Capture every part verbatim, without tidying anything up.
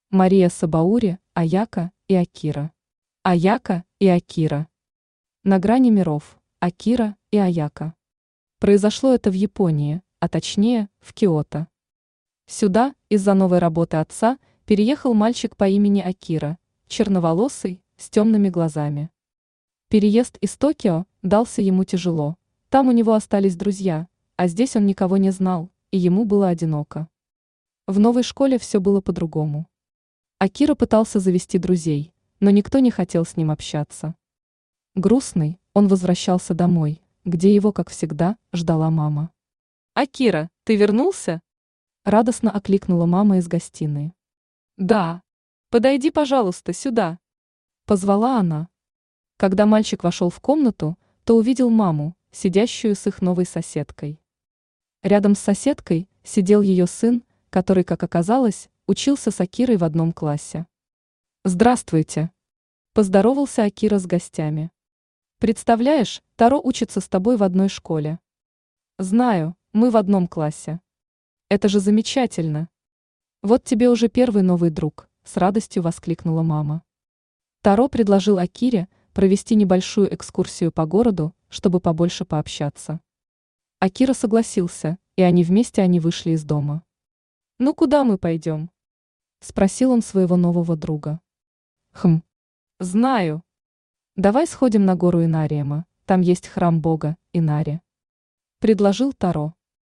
Мария Сабаури, Аяка и Акира. Аяка и Акира. На грани миров. Акира и Аяка. Произошло это в Японии, а точнее, в Киото. Сюда, из-за новой работы отца, переехал мальчик по имени Акира, черноволосый, с темными глазами. Переезд из Токио дался ему тяжело. Там у него остались друзья, а здесь он никого не знал, и ему было одиноко. В новой школе все было по-другому. Акира пытался завести друзей, но никто не хотел с ним общаться. Грустный, он возвращался домой, где его, как всегда, ждала мама. «Акира, ты вернулся?» Радостно окликнула мама из гостиной. «Да. Подойди, пожалуйста, сюда», — позвала она. Когда мальчик вошел в комнату, то увидел маму, сидящую с их новой соседкой. Рядом с соседкой сидел ее сын, который, как оказалось, учился с Акирой в одном классе. «Здравствуйте», — поздоровался Акира с гостями. «Представляешь, Таро учится с тобой в одной школе». «Знаю, мы в одном классе». «Это же замечательно». «Вот тебе уже первый новый друг», — с радостью воскликнула мама. Таро предложил Акире провести небольшую экскурсию по городу, чтобы побольше пообщаться. Акира согласился, и они вместе они вышли из дома. «Ну куда мы пойдем?» — спросил он своего нового друга. «Хм, знаю. Давай сходим на гору Инариема, там есть храм бога Инари», — предложил Таро.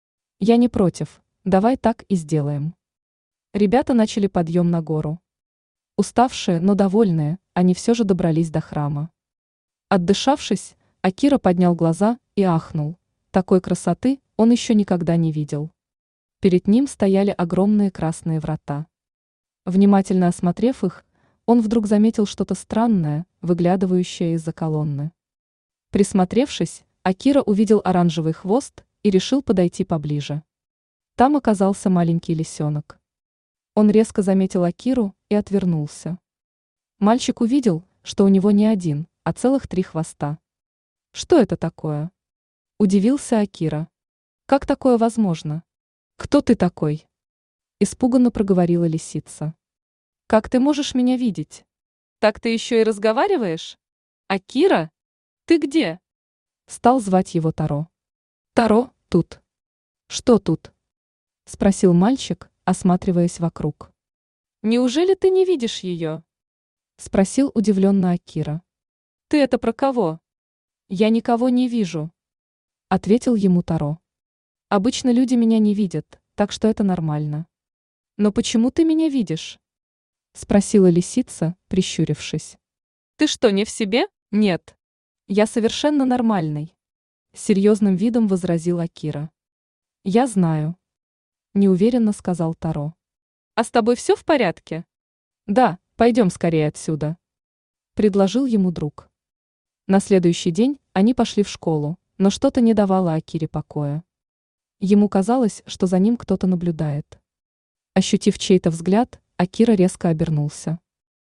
«Я не против, давай так и сделаем». Ребята начали подъем на гору. Уставшие, но довольные, они все же добрались до храма. Отдышавшись, Акира поднял глаза и ахнул. Такой красоты он еще никогда не видел. Перед ним стояли огромные красные врата. Внимательно осмотрев их, он вдруг заметил что-то странное, выглядывающее из-за колонны. Присмотревшись, Акира увидел оранжевый хвост и решил подойти поближе. Там оказался маленький лисенок. Он резко заметил Акиру и отвернулся. Мальчик увидел, что у него не один, а целых три хвоста. «Что это такое?» – удивился Акира. «Как такое возможно? Кто ты такой?» – испуганно проговорила лисица. «Как ты можешь меня видеть? Так ты еще и разговариваешь? Акира? Ты где?» Стал звать его Таро. «Таро, тут». «Что тут?» – спросил мальчик, осматриваясь вокруг. «Неужели ты не видишь ее?» – спросил удивленно Акира. «Ты это про кого?» «Я никого не вижу», – ответил ему Таро. «Обычно люди меня не видят, так что это нормально». «Но почему ты меня видишь?» – спросила лисица, прищурившись. «Ты что, не в себе? Нет. Я совершенно нормальный», – серьезным видом возразил Акира. «Я знаю», – неуверенно сказал Таро. «А с тобой все в порядке?» «Да, пойдем скорее отсюда», – предложил ему друг. На следующий день они пошли в школу, но что-то не давало Акире покоя. Ему казалось, что за ним кто-то наблюдает. Ощутив чей-то взгляд, Акира резко обернулся.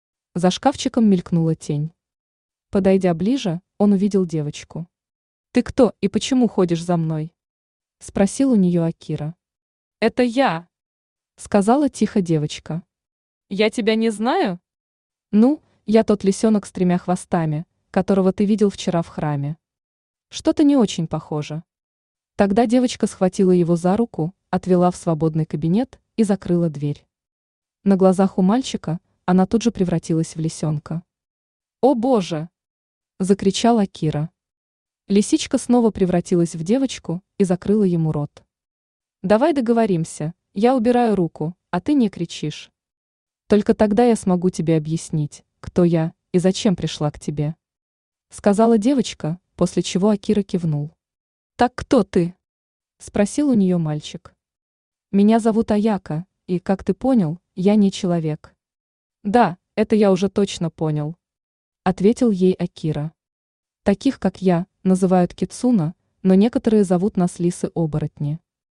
За шкафчиком мелькнула тень. Подойдя ближе, он увидел девочку. «Ты кто и почему ходишь за мной?» – спросил у нее Акира. «Это я», – сказала тихо девочка. «Я тебя не знаю?» «Ну, я тот лисенок с тремя хвостами, которого ты видел вчера в храме. Что-то не очень похоже». Тогда девочка схватила его за руку, отвела в свободный кабинет и закрыла дверь. На глазах у мальчика она тут же превратилась в лисенка. «О боже!» – закричал Акира. Лисичка снова превратилась в девочку и закрыла ему рот. «Давай договоримся, я убираю руку, а ты не кричишь. Только тогда я смогу тебе объяснить, кто я и зачем пришла к тебе», – сказала девочка, после чего Акира кивнул. «Так кто ты?» – спросил у нее мальчик. «Меня зовут Аяка, и, как ты понял, я не человек». «Да, это я уже точно понял», – ответил ей Акира. «Таких, как я, называют кицуна, но некоторые зовут нас лисы-оборотни.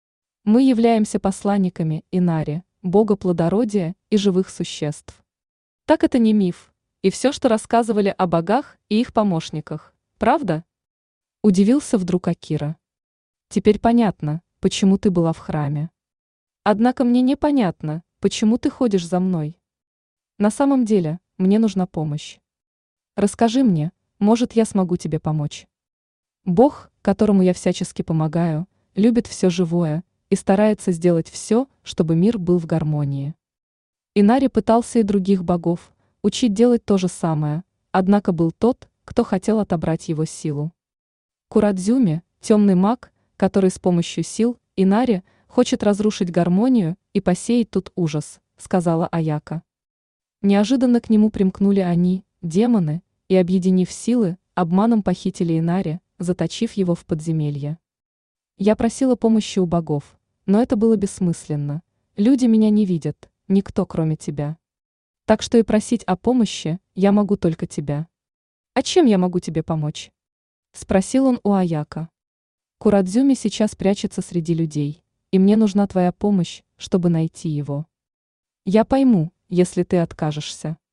Мы являемся посланниками Инари, бога плодородия и живых существ. Так это не миф, и все, что рассказывали о богах и их помощниках, правда?» Удивился вдруг Акира. «Теперь понятно, почему ты была в храме. Однако мне непонятно, почему ты ходишь за мной». На самом деле, мне нужна помощь. Расскажи мне, может, я смогу тебе помочь. Бог, которому я всячески помогаю, любит все живое и старается сделать все, чтобы мир был в гармонии. Инари пытался и других богов учить делать то же самое, однако был тот, кто хотел отобрать его силу. Курадзюми – темный маг, который с помощью сил Инари хочет разрушить гармонию и посеять тут ужас, сказала Аяка. Неожиданно к нему примкнули они, демоны, и, объединив силы, обманом похитили Инари, заточив его в подземелье. Я просила помощи у богов, но это было бессмысленно. Люди меня не видят, никто кроме тебя. Так что и просить о помощи я могу только тебя. А чем я могу тебе помочь? Спросил он у Аяка. Курадзюми сейчас прячется среди людей, и мне нужна твоя помощь, чтобы найти его. Я пойму, если ты откажешься.